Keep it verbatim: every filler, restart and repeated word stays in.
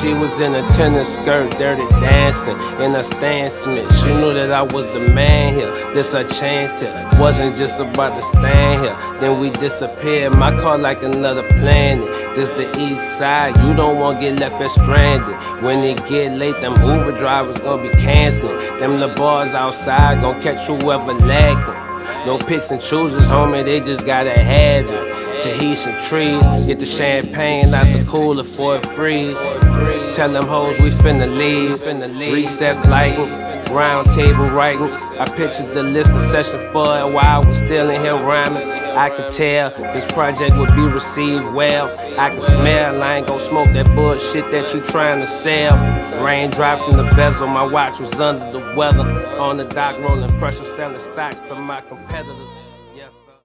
She was in a tennis skirt, dirty dancing in a stance. She knew that I was the man here. This a chance here. Wasn't just about to stand here. Then we disappeared. My car like another planet. This the east side. You don't want to get left as stranded. When it get late, them Uber drivers gonna be canceling. Them the bars outside gonna catch whoever lagging. No picks and choosers, homie, they just gotta have it. Tahitian trees, get the champagne out the cooler for it freeze. Tell them hoes we finna leave. Recess lighting, round table writing. I pictured the list of session for it while I was still in here rhyming. I could tell this project would be received well. I can smell, I ain't gon' smoke that bullshit that you trying to sell. Raindrops in the bezel, my watch was under the weather. On the dock rolling pressure, selling stocks to my competitors.